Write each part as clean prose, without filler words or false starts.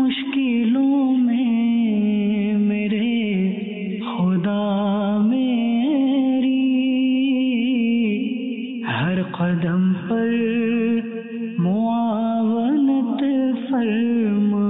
मुश्किलों में मेरे खुदा मेरी हर कदम पर मुआवनत फरमा।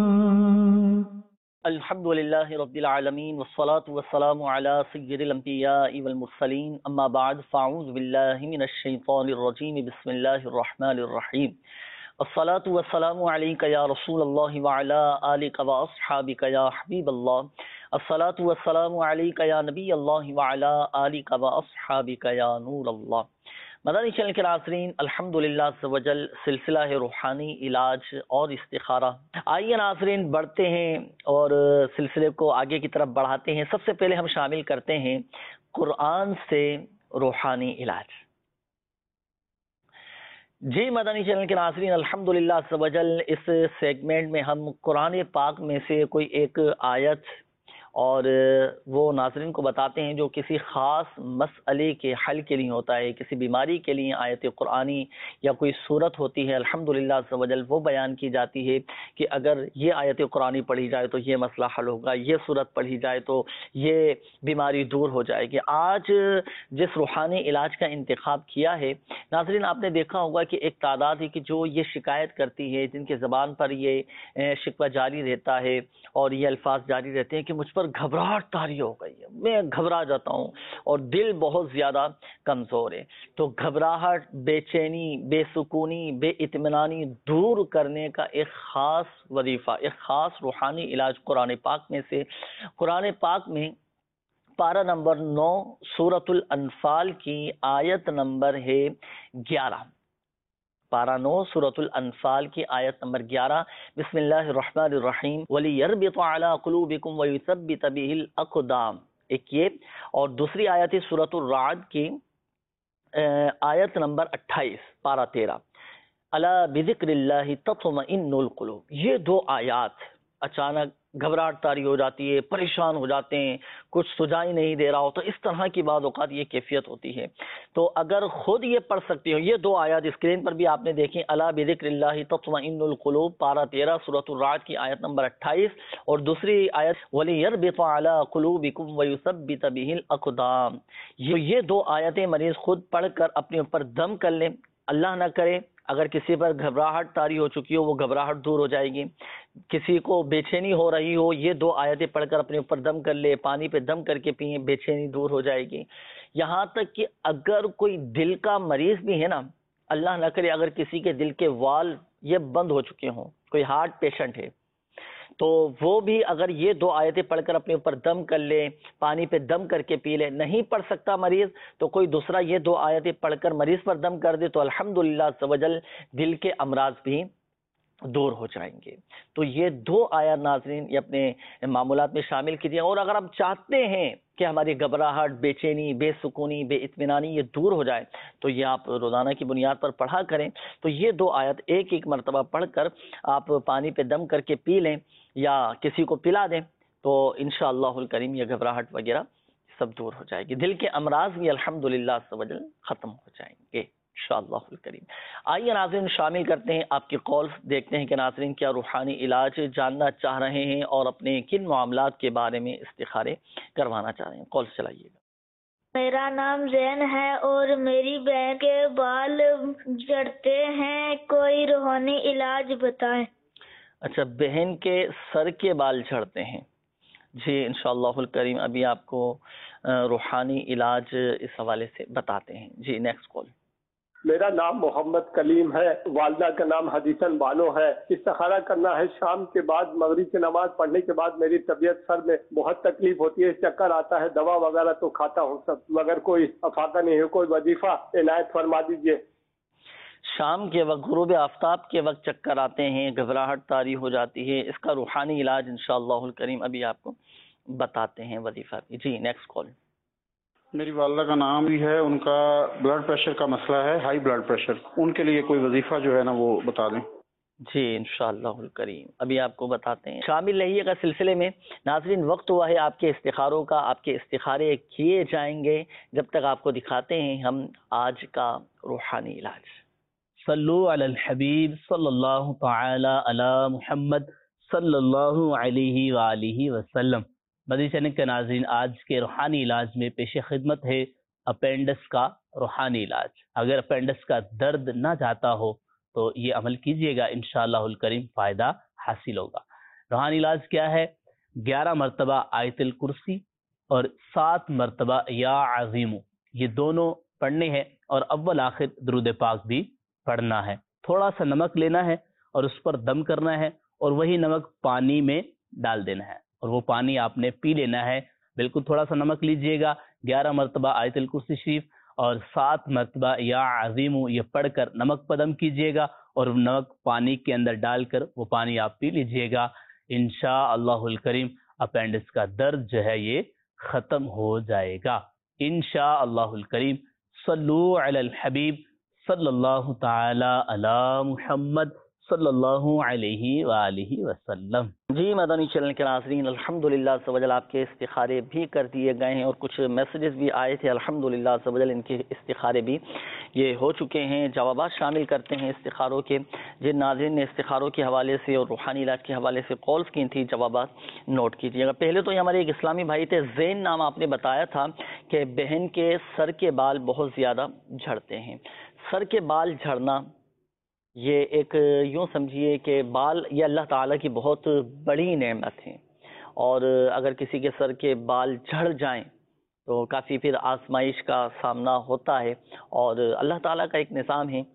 अल्हम्दुलिल्लाहि रब्बिल आलमीन वस्सलातु वस्सलामु अला सय्यिदिल अंबियाइ वल मुरसलीन अम्मा बाद फ़अऊज़ु बिल्लाहि मिनश शैतानिर रजीम बिस्मिल्लाहिर रहमानिर रहीम। अस्सलातु वस्सलामु अलैका या रसूलल्लाह व अला आलिका व अस्हाबिका या हबीबल्लाह। अस्सलातु वस्सलामु अलैका या नबीयल्लाह व अला आलिका व अस्हाबिका या नूरल्लाह। मदनी चैनल के नाज़रीन, अल्हम्दुलिल्लाह अज़्ज़ व जल सिलसिला है रूहानी इलाज और इस्तिखारा। आइए नाज़रीन बढ़ते हैं और सिलसिले को आगे की तरफ बढ़ाते हैं। सबसे पहले हम शामिल करते हैं कुरान से रूहानी इलाज। जी मदनी चैनल के नाज़रीन, अल्हम्दुलिल्लाह अज़्ज़ व जल इस सेगमेंट में हम कुरान पाक में से कोई एक आयत और वो नाज़रीन को बताते हैं जो किसी ख़ास मसले के हल के लिए होता है, किसी बीमारी के लिए आयत कुरानी या कोई सूरत होती है। अल्हम्दुलिल्लाह अज़्ज़ व जल वो बयान की जाती है कि अगर ये आयत कुरानी पढ़ी जाए तो ये मसला हल होगा, ये सूरत पढ़ी जाए तो ये बीमारी दूर हो जाएगी। आज जिस रूहानी इलाज का इंतखाब किया है नाज़रीन, आपने देखा होगा कि एक तादाद है कि जो ये शिकायत करती है, जिनके ज़बान पर ये शिकवा जारी रहता है और ये अल्फाज जारी रहते हैं कि मुझ पर घबराहट तारी हो गई है, मैं घबरा जाता हूँ और दिल बहुत ज़्यादा कमज़ोर है। तो घबराहट, बेचैनी, बेसुकूनी, बेइत्मीनानी दूर करने का एक ख़ास वजीफ़ा, एक ख़ास रूहानी इलाज कुरान पाक में से, कुरान पाक में पारा नंबर 9 सूरतुल अनफाल की आयत नंबर है 11। पारा 9 सूरतुल अनफाल की आयत नंबर 11। बिस्मिल्लाहिर रहमानिर रहीम वलियरबितु अला कुलूबिकुम वयुसब्बित बिहिल अक़दाम। एक ये, और दूसरी आयत है सूरतुल राद की आयत नंबर 28 पारा 13। अला बिज़िक्रिल्लाहि तत्मइन्नुल क़ुलूब। ये दो आयत अचानक घबराहट तारी हो जाती है, परेशान हो जाते हैं, कुछ सुझाई नहीं दे रहा हो, तो इस तरह की बाद औक़ात ये कैफियत होती है। तो अगर खुद ये पढ़ सकते हो, ये दो आयत स्क्रीन पर भी आपने देखी, अला बिज़िक्रिल्लाहि तत्मइन्नुल क़ुलूब पारा 13 सूरतुल राद की आयत नंबर 28, और दूसरी आयत वलियरबितु अला क़ुलूबिकुम वयुसब्बित बिहिल अक़दाम। ये दो आयतें मरीज़ खुद पढ़कर अपने ऊपर दम कर लें। अल्लाह ना करे अगर किसी पर घबराहट तारी हो चुकी हो, वो घबराहट दूर हो जाएगी। किसी को बेचैनी हो रही हो, ये दो आयतें पढ़कर अपने ऊपर दम कर ले, पानी पे दम करके पिए, बेचैनी दूर हो जाएगी। यहाँ तक कि अगर कोई दिल का मरीज भी है ना, अल्लाह ना करे अगर किसी के दिल के वाल ये बंद हो चुके हों, कोई हार्ट पेशेंट है, तो वो भी अगर ये दो आयतें पढ़कर अपने ऊपर दम कर ले, पानी पे दम करके पी ले, नहीं पढ़ सकता मरीज तो कोई दूसरा ये दो आयतें पढ़कर मरीज पर दम कर दे, तो अल्हम्दुलिल्लाह अज़्ज़ व जल दिल के अमराज भी दूर हो जाएंगे। तो ये दो आयत नाज़रीन ये अपने मामूलात में शामिल कीजिए। और अगर आप चाहते हैं कि हमारी घबराहट, बेचैनी, बेसुकूनी, बेइत्मीनानी ये दूर हो जाए, तो ये आप रोज़ाना की बुनियाद पर पढ़ा करें। तो ये दो आयत एक एक मरतबा पढ़कर आप पानी पे दम करके पी लें या किसी को पिला दें, तो इंशाअल्लाहुल करीम ये घबराहट वगैरह सब दूर हो जाएगी। दिल के अमराज भी अल्हम्दुलिल्लाह अज़्ज़ व जल ख़त्म हो जाएंगे इंशाअल्लाहुल करीम। आइए नाज़रीन शामिल करते हैं आपके कॉल्स, देखते हैं कि नाज़रीन क्या रूहानी इलाज जानना चाह रहे हैं और अपने किन मामलात के बारे में इस्तिखारे करवाना चाह रहे हैं। कॉल्स चलाइएगा। मेरा नाम जैन है और मेरी बहन के बाल झड़ते हैं, कोई रूहानी इलाज बताएं। अच्छा, बहन के सर के बाल झड़ते हैं। जी इंशाअल्लाहुल करीम अभी आपको रूहानी इलाज इस हवाले से बताते हैं। जी नेक्स्ट कॉल। मेरा नाम मोहम्मद कलीम है, वालदा का नाम हदीसन बानो है। इस्तिखारा करना है। शाम के बाद मगरिब की नमाज पढ़ने के बाद मेरी तबीयत सर में बहुत तकलीफ होती है, चक्कर आता है, दवा वगैरह तो खाता हूँ सब, मगर कोई अफाका नहीं है। कोई वजीफा इनायत फरमा दीजिए। शाम के वक्त गुरूब आफ्ताब के वक्त चक्कर आते हैं, घबराहट तारी हो जाती है, इसका रूहानी इलाज इंशाअल्लाहुल करीम अभी आपको बताते हैं वजीफा भी। जी नेक्स्ट कॉल। मेरी वालदा का नाम भी है, उनका ब्लड प्रेशर का मसला है, हाई ब्लड प्रेशर, उनके लिए कोई वजीफा जो है ना वो बता दें। जी इंशाअल्लाहुल करीम अभी आपको बताते हैं। शामिल रहिएगा सिलसिले में। नाज़रीन वक्त हुआ है आपके इस्तिखारों का, आपके इस्तिखारे किए जाएंगे। जब तक आपको दिखाते हैं हम आज का रूहानी इलाज। सल्लु अलल हबीब सल्लल्लाहु तआला अला मुहम्मद صلی اللہ علیہ وآلہ وسلم۔ مدنی چینل کے ناظرین، آج کے روحانی علاج میں پیش خدمت ہے اپینڈکس کا روحانی علاج۔ اگر اپینڈکس کا درد نہ جاتا ہو تو یہ عمل کیجئے گا، انشاءاللہ الکریم فائدہ حاصل ہوگا۔ روحانی علاج کیا ہے؟ 11 مرتبہ آیت الکرسی اور 7 مرتبہ یا عظیم، یہ دونوں پڑھنے ہیں، اور اول آخر درود پاک بھی پڑھنا ہے۔ تھوڑا سا نمک لینا ہے اور اس پر دم کرنا ہے، اور وہی نمک پانی میں ڈال دینا ہے، اور وہ پانی آپ نے پی لینا ہے۔ بالکل تھوڑا سا نمک لیجئے گا، 11 مرتبہ آیت الکرسی شریف اور 7 مرتبہ یا عظیم یہ پڑھ کر نمک پر دم کیجئے گا، اور نمک پانی کے اندر ڈال کر وہ پانی آپ پی لیجئے گا۔ انشاءاللہ الکریم اپینڈکس کا درد جو ہے یہ ختم ہو جائے گا انشاءاللہ الکریم۔ صلو علی الحبیب صلی اللہ تعالی علی محمد صلی اللہ علیہ وآلہ وسلم۔ جی مدنی چینل کے ناظرین، الحمدللہ عز و جل آپ کے استخارے بھی کر دیے گئے ہیں، اور کچھ میسیجز بھی آئے تھے، الحمدللہ عز و جل ان کے استخارے بھی یہ ہو چکے ہیں۔ جوابات شامل کرتے ہیں استخاروں کے، جن ناظرین نے استخاروں کے حوالے سے اور روحانی علاج کے حوالے سے کالز کی تھی، جوابات نوٹ کیجیے گا۔ پہلے تو یہ ہمارے ایک اسلامی بھائی تھے، زین نام آپ نے بتایا تھا کہ بہن کے سر کے بال بہت زیادہ جھڑتے ہیں۔ سر کے بال جھڑنا یہ ایک یوں سمجھیے کہ بال یہ اللہ تعالیٰ کی بہت بڑی نعمت ہے، اور اگر کسی کے سر کے بال جھڑ جائیں تو کافی پھر آزمائش کا سامنا ہوتا ہے، اور اللہ تعالیٰ کا ایک نظام ہے۔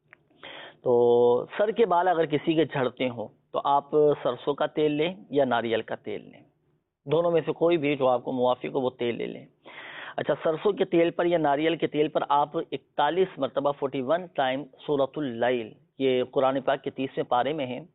تو سر کے بال اگر کسی کے جھڑتے ہوں تو آپ سرسوں کا تیل لیں یا ناریل کا تیل لیں، دونوں میں سے کوئی بھی جو آپ کو موافق ہو وہ تیل لے لیں۔ اچھا، سرسوں کے تیل پر یا ناریل کے تیل پر آپ 41 مرتبہ 41 ٹائم سورۃ اللیل، یہ قرآن پاک کے 30ویں پارے میں ہے،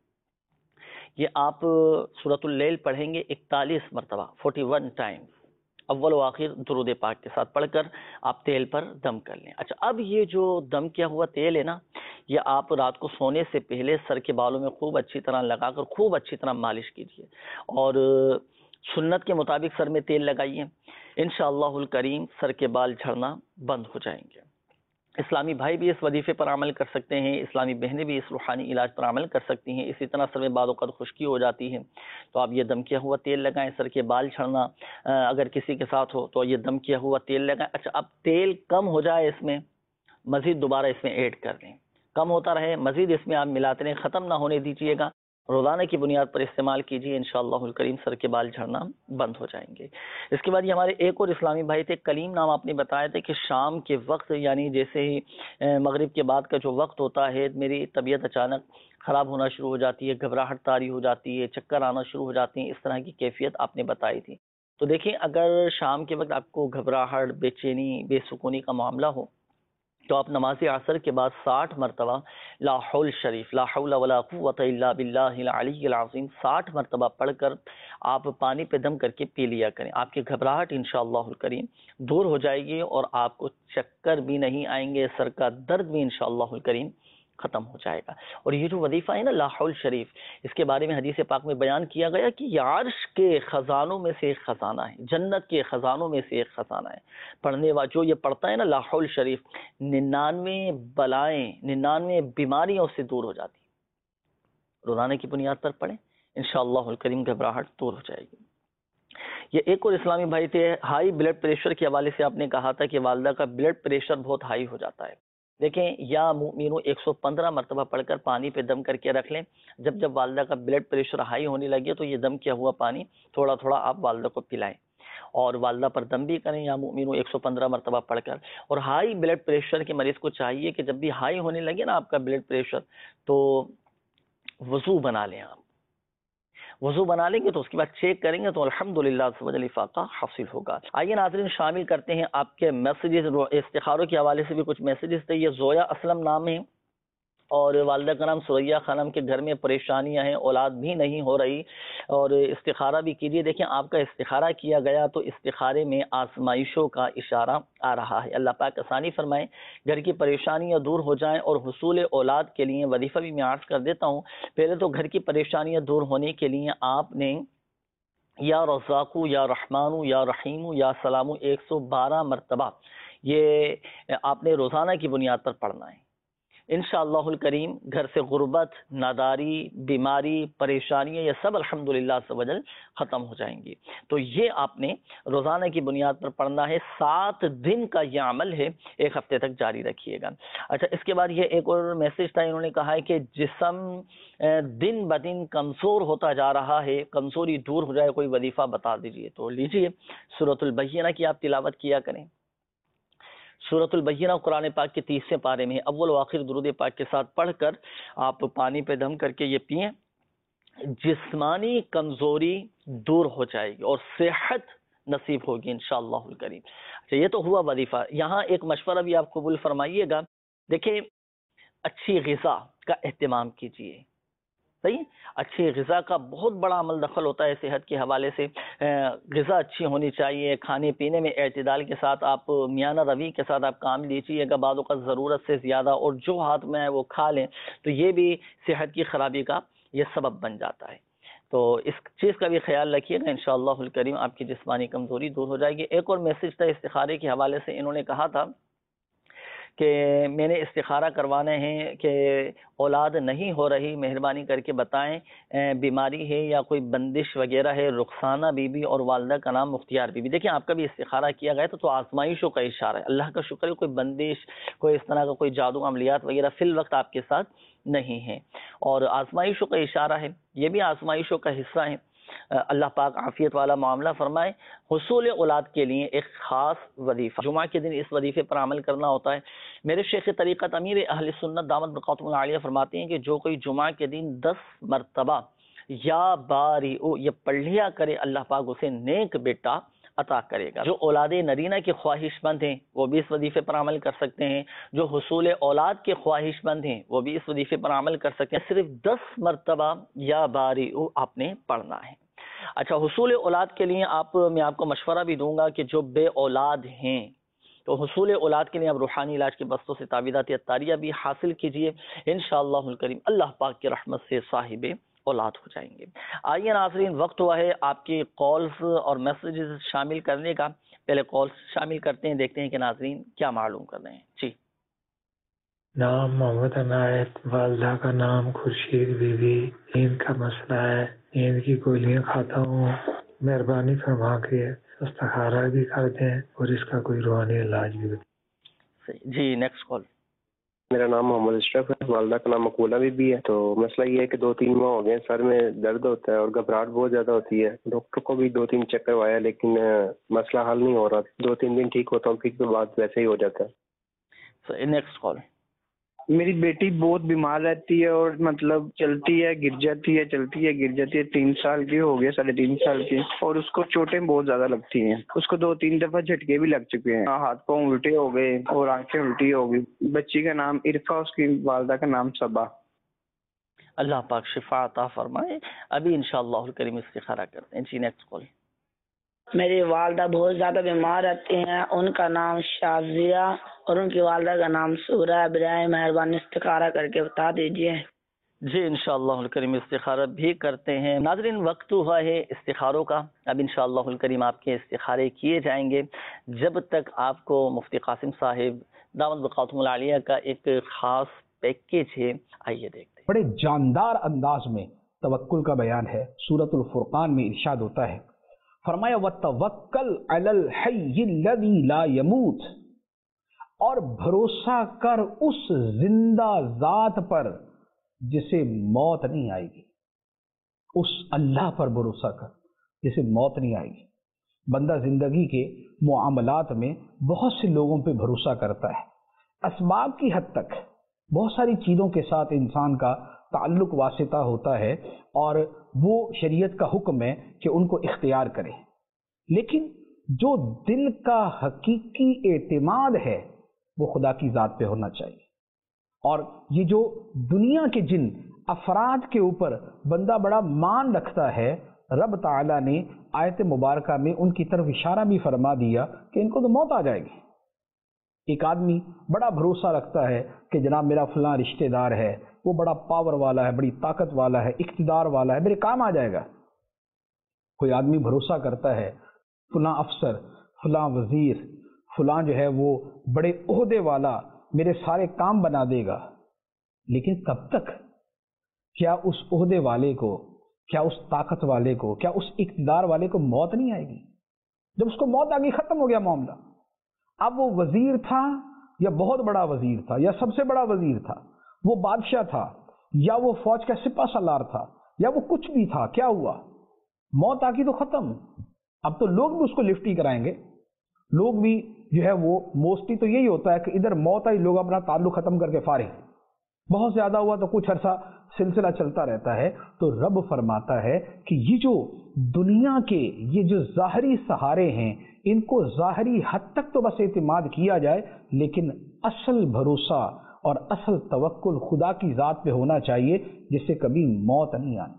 یہ آپ سورۃ اللیل پڑھیں گے 41 مرتبہ 41 ٹائم، اول و آخر درود پاک کے ساتھ پڑھ کر آپ تیل پر دم کر لیں۔ اچھا، اب یہ جو دم کیا ہوا تیل ہے نا، یہ آپ رات کو سونے سے پہلے سر کے بالوں میں خوب اچھی طرح لگا کر خوب اچھی طرح مالش کیجیے، اور سنت کے مطابق سر میں تیل لگائیے، انشاءاللہ الکریم سر کے بال جھڑنا بند ہو جائیں گے۔ اسلامی بھائی بھی اس وظیفے پر عمل کر سکتے ہیں، اسلامی بہنیں بھی اس روحانی علاج پر عمل کر سکتی ہیں۔ اسی طرح سر میں بعض اوقات خشکی ہو جاتی ہے تو آپ یہ دم کیا ہوا تیل لگائیں۔ سر کے بال جھڑنا اگر کسی کے ساتھ ہو تو یہ دم کیا ہوا تیل لگائیں۔ اچھا، اب تیل کم ہو جائے اس میں مزید دوبارہ اس میں ایڈ کر دیں، کم ہوتا رہے مزید اس میں آپ ملاتے رہیں، ختم نہ ہونے دیجیے گا، روزانہ کی بنیاد پر استعمال کیجیے، انشاءاللہ الکریم سر کے بال جھڑنا بند ہو جائیں گے۔ اس کے بعد یہ ہمارے ایک اور اسلامی بھائی تھے، کلیم نام آپ نے بتایا تھا کہ شام کے وقت یعنی جیسے ہی مغرب کے بعد کا جو وقت ہوتا ہے میری طبیعت اچانک خراب ہونا شروع ہو جاتی ہے، گھبراہٹ طاری ہو جاتی ہے، چکر آنا شروع ہو جاتی ہیں، اس طرح کی کیفیت آپ نے بتائی تھی۔ تو دیکھیں، اگر شام کے وقت آپ کو گھبراہٹ، بے چینی، بے سکونی کا معاملہ ہو تو آپ نماز عصر کے بعد 60 مرتبہ لا حول شریف، لا حول ولا قوت الا باللہ العلی العظیم 60 مرتبہ پڑھ کر آپ پانی پہ دم کر کے پی لیا کریں۔ آپ کی گھبراہٹ انشاءاللہ الکریم دور ہو جائے گی، اور آپ کو چکر بھی نہیں آئیں گے، سر کا درد بھی انشاءاللہ الکریم ختم ہو جائے گا۔ اور یہ جو وظیفہ ہے نا لا حول شریف، اس کے بارے میں حدیث پاک میں بیان کیا گیا کہ یہ عرش کے خزانوں میں سے ایک خزانہ ہے، جنت کے خزانوں میں سے ایک خزانہ ہے۔ پڑھنے والا جو یہ پڑھتا ہے نا لا حول شریف، 99 بلائیں، 99 بیماریوں سے دور ہو جاتی ہیں۔ روزانہ کی بنیاد پر پڑھیں، انشاءاللہ الکریم گھبراہٹ دور ہو جائے گی۔ یہ ایک اور اسلامی بھائی تھے، ہائی بلڈ پریشر کے حوالے سے آپ نے کہا تھا کہ والدہ کا بلڈ پریشر بہت ہائی ہو جاتا ہے۔ دیکھیں، یا مؤمنوں 115 مرتبہ پڑھ کر پانی پہ دم کر کے رکھ لیں، جب جب والدہ کا بلڈ پریشر ہائی ہونے لگے تو یہ دم کیا ہوا پانی تھوڑا تھوڑا آپ والدہ کو پلائیں، اور والدہ پر دم بھی کریں یا مؤمنوں 115 مرتبہ پڑھ کر۔ اور ہائی بلڈ پریشر کے مریض کو چاہیے کہ جب بھی ہائی ہونے لگے نا آپ کا بلڈ پریشر تو وضو بنا لیں۔ آپ وضو بنا لیں گے تو اس کے بعد چیک کریں گے تو الحمدللہ افاقہ حاصل ہوگا۔ آئیے ناظرین شامل کرتے ہیں آپ کے میسیجز، استخاروں کے حوالے سے بھی کچھ میسیجز تھے۔ یہ زویا اسلم نام ہے، اور والدہ کا نام سریا خانم، کے گھر میں پریشانیاں ہیں، اولاد بھی نہیں ہو رہی، اور استخارہ بھی کیجیے۔ دیکھیں، آپ کا استخارہ کیا گیا تو استخارے میں آزمائشوں کا اشارہ آ رہا ہے۔ اللہ پاک آسانی فرمائے، گھر کی پریشانیاں دور ہو جائیں، اور حصول اولاد کے لیے وظیفہ بھی میں عرض کر دیتا ہوں۔ پہلے تو گھر کی پریشانیاں دور ہونے کے لیے آپ نے یا رزاقو یا رحمانو یا رحیمو یا سلامو 112 مرتبہ یہ آپ نے روزانہ کی بنیاد پر پڑھنا ہے۔ انشاءاللہ الکریم گھر سے غربت، ناداری، بیماری، پریشانیاں یہ سب الحمدللہ عز و جل ختم ہو جائیں گی۔ تو یہ آپ نے روزانہ کی بنیاد پر پڑھنا ہے، 7 دن کا یہ عمل ہے، 1 ہفتے تک جاری رکھیے گا۔ اچھا، اس کے بعد یہ ایک اور میسج تھا، انہوں نے کہا ہے کہ جسم دن بدن کمزور ہوتا جا رہا ہے، کمزوری دور ہو جائے، کوئی وظیفہ بتا دیجئے۔ تو لیجئے سورۃ البینہ کی آپ تلاوت کیا کریں۔ سورۃ البینہ قرآن پاک کے 30ویں پارے میں اول و آخر درود پاک کے ساتھ پڑھ کر آپ پانی پہ دم کر کے یہ پئیں، جسمانی کمزوری دور ہو جائے گی اور صحت نصیب ہوگی انشاءاللہ الکریم۔ اچھا، یہ تو ہوا وظیفہ۔ یہاں ایک مشورہ بھی آپ قبول فرمائیے گا، دیکھیں اچھی غذا کا اہتمام کیجیے، صحیح؟ اچھی غذا کا بہت بڑا عمل دخل ہوتا ہے صحت کے حوالے سے۔ غذا اچھی ہونی چاہیے، کھانے پینے میں اعتدال کے ساتھ آپ میانہ روی کے ساتھ آپ کام لیجیے گا، بعض اوقات ضرورت سے زیادہ اور جو ہاتھ میں ہے وہ کھا لیں تو یہ بھی صحت کی خرابی کا یہ سبب بن جاتا ہے۔ تو اس چیز کا بھی خیال رکھیے گا، انشاءاللہ الکریم آپ کی جسمانی کمزوری دور ہو جائے گی۔ ایک اور میسج تھا استخارے کے حوالے سے، انہوں نے کہا تھا کہ میں نے استخارہ کروانے ہیں کہ اولاد نہیں ہو رہی، مہربانی کر کے بتائیں، بیماری ہے یا کوئی بندش وغیرہ ہے۔ رخسانہ بی بی اور والدہ کا نام مختیار بی بی۔ دیکھیں آپ کا بھی استخارہ کیا گیا تو آزمائشوں کا اشارہ ہے، اللہ کا شکر ہے کوئی بندش، کوئی اس طرح کا کوئی جادو عملیات وغیرہ فی الوقت آپ کے ساتھ نہیں ہے، اور آزمائشوں کا اشارہ ہے، یہ بھی آزمائشوں کا حصہ ہے۔ اللہ پاک عافیت والا معاملہ فرمائے۔ حصول اولاد کے لیے ایک خاص وظیفہ، جمعہ کے دن اس وظیفے پر عمل کرنا ہوتا ہے۔ میرے شیخ طریقت امیر اہل سنت دامت برکاتہم العالیہ فرماتے ہیں کہ جو کوئی جمعہ کے دن 10 مرتبہ یا باری یہ پڑھ لیا کرے، اللہ پاک اسے نیک بیٹا عطا کرے گا۔ جو اولاد نرینہ کے خواہش مند ہیں وہ بھی اس وظیفے پر عمل کر سکتے ہیں، جو حصول اولاد کے خواہش مند ہیں وہ بھی اس وظیفے پر عمل کر سکتے ہیں۔ صرف 10 مرتبہ یا باری آپ نے پڑھنا ہے۔ اچھا، حصول اولاد کے لیے میں آپ کو مشورہ بھی دوں گا کہ جو بے اولاد ہیں تو حصول اولاد کے لیے آپ روحانی علاج کے بستوں سے تعویذات اطاریہ بھی حاصل کیجئے، انشاءاللہ الکریم اللہ پاک کی رحمت سے صاحب اولاد ہو جائیں گے۔ آئیے ناظرین، وقت ہوا ہے آپ کی کالز اور میسیجز شامل کرنے کا۔ پہلے کالز شامل کرتے ہیں، دیکھتے ہیں کہ ناظرین کیا معلوم کر رہے ہیں۔ جی، نام محمد عنایت، والدہ کا نام خورشید بی بی، نیند کا مسئلہ ہے، نیند کی گولیاں کھاتا ہوں، مہربانی فرما کے استخارہ بھی کر دیں اور اس کا کوئی روحانی علاج بھی بتائیں۔ جی، نیکسٹ کال۔ میرا نام محمد اشرف ہے، والدہ کا نام مقبولہ بی بی ہے۔ تو مسئلہ یہ ہے کہ 2-3 ماہ ہو گئے سر میں درد ہوتا ہے اور گھبراہٹ بہت زیادہ ہوتی ہے، ڈاکٹر کو بھی 2-3 چکر آیا لیکن مسئلہ حل نہیں ہو رہا۔ 2-3 دن ٹھیک ہوتا ہوں، پھر کے بعد ویسے ہی ہو جاتا ہے۔ Next call. میری بیٹی بہت بیمار رہتی ہے اور مطلب چلتی ہے گر جاتی ہے، چلتی ہے گر جاتی ہے، 3 سال کی ہو گیا، 3.5 سال کی، اور اس کو چوٹیں بہت زیادہ لگتی ہیں۔ اس کو 2-3 دفعہ جھٹکے بھی لگ چکے ہیں، ہاتھ پاؤں الٹے ہو گئے اور آنکھیں الٹی ہو گئی۔ بچی کا نام عرفہ، اس کی والدہ کا نام صبا۔ اللہ پاک شفا عطا فرمائے۔ ابھی انشاءاللہ الکریم استخارہ کرتے ہیں۔ جی، نیکسٹ کال۔ میری والدہ بہت زیادہ بیمار رہتی ہیں، ان کا نام شازیہ اور ان کی والدہ کا نام سورہ ابراہیم، مہربانی استخارہ کر کے بتا دیجیے۔ جی، انشاءاللہ الکریم استخارہ بھی کرتے ہیں۔ ناظرین، وقت ہوا ہے استخاروں کا، اب انشاءاللہ الکریم آپ کے استخارے کیے جائیں گے۔ جب تک آپ کو مفتی قاسم صاحب دامت برکاتہم العالیہ کا ایک خاص پیکیج ہے، آئیے دیکھتے ہیں۔ بڑے جاندار انداز میں توکل کا بیان ہے۔ سورۃ الفرقان میں ارشاد ہوتا ہے، فرمایا وَتَوَكَّلْ عَلَى الْحَيِّ الَّذِي لَا يَمُوتُ، اور بھروسہ کر اس زندہ ذات پر جسے موت نہیں آئے گی۔ اس اللہ پر بھروسہ کر جسے موت نہیں آئے گی۔ بندہ زندگی کے معاملات میں بہت سے لوگوں پہ بھروسہ کرتا ہے، اسباب کی حد تک بہت ساری چیزوں کے ساتھ انسان کا تعلق واسطہ ہوتا ہے اور وہ شریعت کا حکم ہے کہ ان کو اختیار کرے، لیکن جو دل کا حقیقی اعتماد ہے وہ خدا کی ذات پہ ہونا چاہیے۔ اور یہ جو دنیا کے جن افراد کے اوپر بندہ بڑا مان رکھتا ہے، رب تعالیٰ نے آیت مبارکہ میں ان کی طرف اشارہ بھی فرما دیا کہ ان کو تو موت آ جائے گی۔ ایک آدمی بڑا بھروسہ رکھتا ہے کہ جناب میرا فلاں رشتہ دار ہے، وہ بڑا پاور والا ہے، بڑی طاقت والا ہے، اقتدار والا ہے، میرے کام آ جائے گا۔ کوئی آدمی بھروسہ کرتا ہے فلاں افسر، فلاں وزیر، فلاں جو ہے وہ بڑے عہدے والا میرے سارے کام بنا دے گا۔ لیکن کب تک؟ کیا اس عہدے والے کو، کیا اس طاقت والے کو، کیا اس اقتدار والے کو موت نہیں آئے گی؟ جب اس کو موت آ گئی ختم ہو گیا معاملہ. اب وہ وزیر تھا یا بہت بڑا وزیر تھا یا سب سے بڑا وزیر تھا، وہ بادشاہ تھا یا وہ فوج کا سپہ سالار تھا یا وہ کچھ بھی تھا، کیا ہوا؟ موت آ گئی تو ختم. اب تو لوگ بھی اس کو لفٹ ہی کرائیں گے. لوگ بھی جو ہے وہ موسٹلی تو یہی ہوتا ہے کہ ادھر موت آئی لوگ اپنا تعلق ختم کر کے فارغ، بہت زیادہ ہوا تو کچھ عرصہ سلسلہ چلتا رہتا ہے. تو رب فرماتا ہے کہ یہ جو دنیا کے یہ جو ظاہری سہارے ہیں ان کو ظاہری حد تک تو بس اعتماد کیا جائے، لیکن اصل بھروسہ اور اصل توکل خدا کی ذات پہ ہونا چاہیے جس سے کبھی موت نہیں آنی.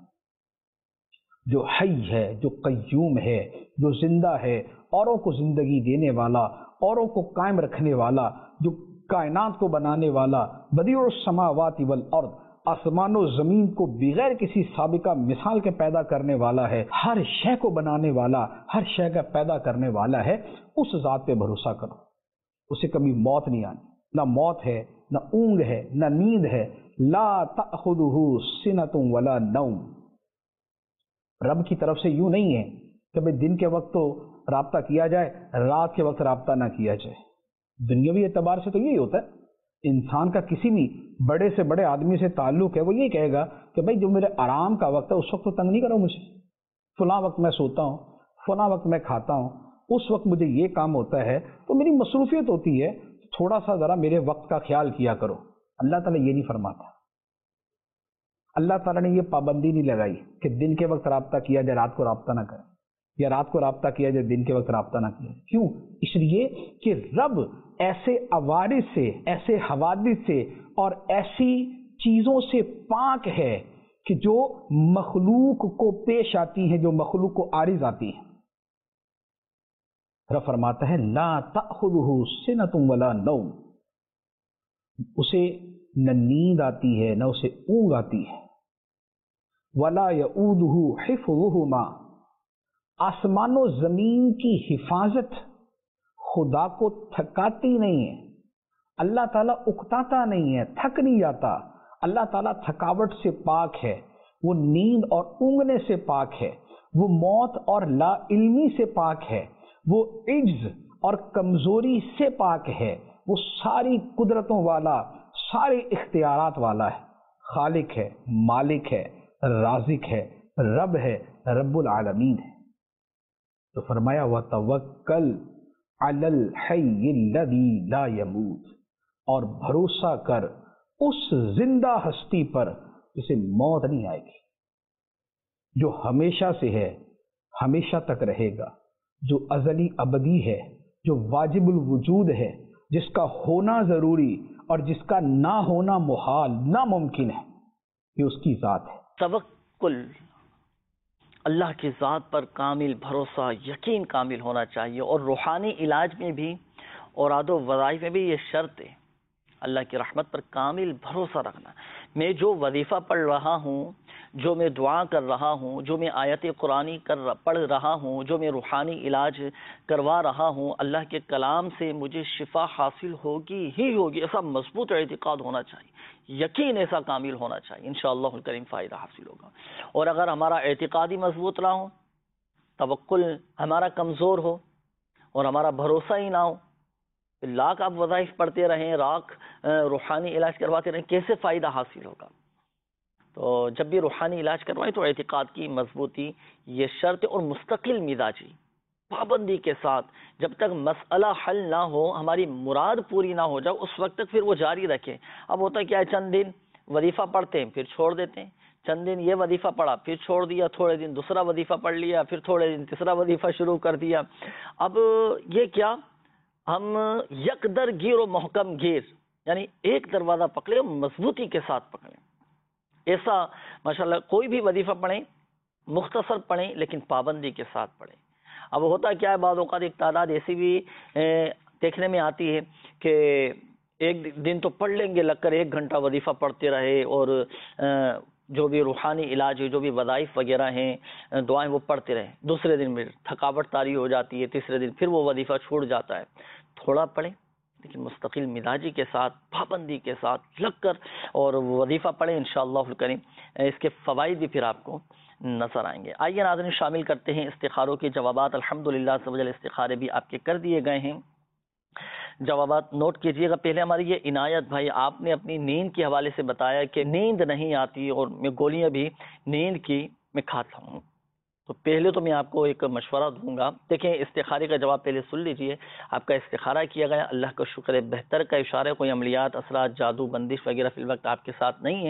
جو حی ہے، جو قیوم ہے، جو زندہ ہے، اوروں کو زندگی دینے والا، اوروں کو قائم رکھنے والا، جو کائنات کو بنانے والا، بدیع السماوات والارض، آسمان و زمین کو بغیر کسی سابقہ مثال کے پیدا کرنے والا ہے، ہر شے کو بنانے والا، ہر شے کا پیدا کرنے والا ہے. اس ذات پہ بھروسہ کرو، اسے کبھی موت نہیں آنی. نہ موت ہے، نہ اونگ ہے، نہ نیند ہے. لا تأخذہ سنۃ ولا نوم. رب کی طرف سے یوں نہیں ہے کہ بھئی دن کے وقت تو رابطہ کیا جائے، رات کے وقت رابطہ نہ کیا جائے. دنیاوی اعتبار سے تو یہی ہوتا ہے. انسان کا کسی بھی بڑے سے بڑے آدمی سے تعلق ہے، وہ یہ کہے گا کہ بھائی جو میرے آرام کا وقت ہے اس وقت تو تنگ نہیں کرو مجھے، فلاں وقت میں سوتا ہوں، فلاں وقت میں کھاتا ہوں، اس وقت مجھے یہ کام ہوتا ہے تو میری مصروفیت ہوتی ہے، تھوڑا سا ذرا میرے وقت کا خیال کیا کرو. اللہ تعالیٰ یہ نہیں فرماتا. اللہ تعالیٰ نے یہ پابندی نہیں لگائی کہ دن کے وقت رابطہ کیا جائے رات کو رابطہ نہ کرے، یا رات کو رابطہ کیا جائے دن کے وقت رابطہ نہ کیا. کیوں؟ اس لیے کہ رب ایسے عوارض سے، ایسے حوادث سے اور ایسی چیزوں سے پاک ہے کہ جو مخلوق کو پیش آتی ہیں، جو مخلوق کو عارض آتی ہیں. رب فرماتا ہے لا تأخذہ سنۃ ولا نوم. اسے نہ نیند آتی ہے نہ اسے اونگ آتی ہے. ولا یؤودہ حفظہما. آسمان و زمین کی حفاظت خدا کو تھکاتی نہیں ہے. اللہ تعالیٰ اکتاتا نہیں ہے، تھک نہیں جاتا. اللہ تعالیٰ تھکاوٹ سے پاک ہے، وہ نیند اور اونگنے سے پاک ہے، وہ موت اور لا علمی سے پاک ہے، وہ عجز اور کمزوری سے پاک ہے، وہ ساری قدرتوں والا، سارے اختیارات والا ہے. خالق ہے، مالک ہے، رازق ہے، رب ہے، رب العالمین ہے. تو فرمایا وتوکل علی الحی الذی لا یموت. اور بھروسہ کر اس زندہ ہستی پر جسے موت نہیں آئے گی، جو ہمیشہ سے ہے، ہمیشہ تک رہے گا، جو ازلی ابدی ہے، جو واجب الوجود ہے، جس کا ہونا ضروری اور جس کا نہ ہونا محال، ناممکن ہے. یہ اس کی ذات ہے. توکل، اللہ کی ذات پر کامل بھروسہ، یقین کامل ہونا چاہیے. اور روحانی علاج میں بھی، اوراد و وظائف میں بھی یہ شرط ہے، اللہ کی رحمت پر کامل بھروسہ رکھنا. میں جو وظیفہ پڑھ رہا ہوں، جو میں دعا کر رہا ہوں، جو میں آیت قرآنی پڑھ رہا ہوں، جو میں روحانی علاج کروا رہا ہوں، اللہ کے کلام سے مجھے شفا حاصل ہوگی ہی ہوگی. ایسا مضبوط اعتقاد ہونا چاہیے، یقین ایسا کامل ہونا چاہیے. انشاءاللہ الکریم فائدہ حاصل ہوگا. اور اگر ہمارا اعتقاد ہی مضبوط نہ ہو، توکل ہمارا کمزور ہو اور ہمارا بھروسہ ہی نہ ہو، لاکھ آپ وظائف پڑھتے رہیں، لاکھ روحانی علاج کرواتے رہیں، کیسے فائدہ حاصل ہوگا؟ تو جب بھی روحانی علاج کروائیں تو اعتقاد کی مضبوطی یہ شرط ہے. اور مستقل مزاجی، پابندی کے ساتھ، جب تک مسئلہ حل نہ ہو، ہماری مراد پوری نہ ہو جائے، اس وقت تک پھر وہ جاری رکھیں. اب ہوتا ہے کیا ہے، چند دن وظیفہ پڑھتے ہیں پھر چھوڑ دیتے ہیں، چند دن یہ وظیفہ پڑھا پھر چھوڑ دیا، تھوڑے دن دوسرا وظیفہ پڑھ لیا، پھر تھوڑے دن تیسرا وظیفہ شروع کر دیا. اب یہ کیا، ہم یک در گیر و محکم گیر، یعنی ایک دروازہ پکڑے اور مضبوطی کے ساتھ پکڑیں. ایسا ماشاءاللہ کوئی بھی وظیفہ پڑھیں، مختصر پڑھیں لیکن پابندی کے ساتھ پڑھیں. اب ہوتا کیا ہے، بعض اوقات ایک تعداد ایسی بھی دیکھنے میں آتی ہے کہ ایک دن تو پڑھ لیں گے لگ کر 1 گھنٹہ وظیفہ پڑھتے رہے، اور جو بھی روحانی علاج ہے، جو بھی وظائف وغیرہ ہیں، دعائیں، وہ پڑھتے رہے. دوسرے دن میں تھکاوٹ طاری ہو جاتی ہے، تیسرے دن پھر وہ وظیفہ چھوٹ جاتا ہے. تھوڑا پڑھیں لیکن مستقل مزاجی کے ساتھ، پابندی کے ساتھ لگ کر اور وظیفہ پڑھیں انشاءاللہ الکریم، اس کے فوائد بھی پھر آپ کو نظر آئیں گے۔ آئیے ناظرین شامل کرتے ہیں استخاروں کے جوابات۔ الحمدللہ استخارے بھی آپ کے کر دیے گئے ہیں، جوابات نوٹ کیجئے گا۔ پہلے ہماری یہ عنایت بھائی، آپ نے اپنی نیند کے حوالے سے بتایا کہ نیند نہیں آتی اور میں گولیاں بھی نیند کی میں کھاتا ہوں، تو پہلے تو میں آپ کو ایک مشورہ دوں گا، دیکھیں استخارے کا جواب پہلے سن لیجئے۔ آپ کا استخارہ کیا گیا، اللہ کا شکر ہے، بہتر کا اشارہ ہے، کوئی عملیات، اثرات، جادو، بندش وغیرہ فی الوقت آپ کے ساتھ نہیں ہے۔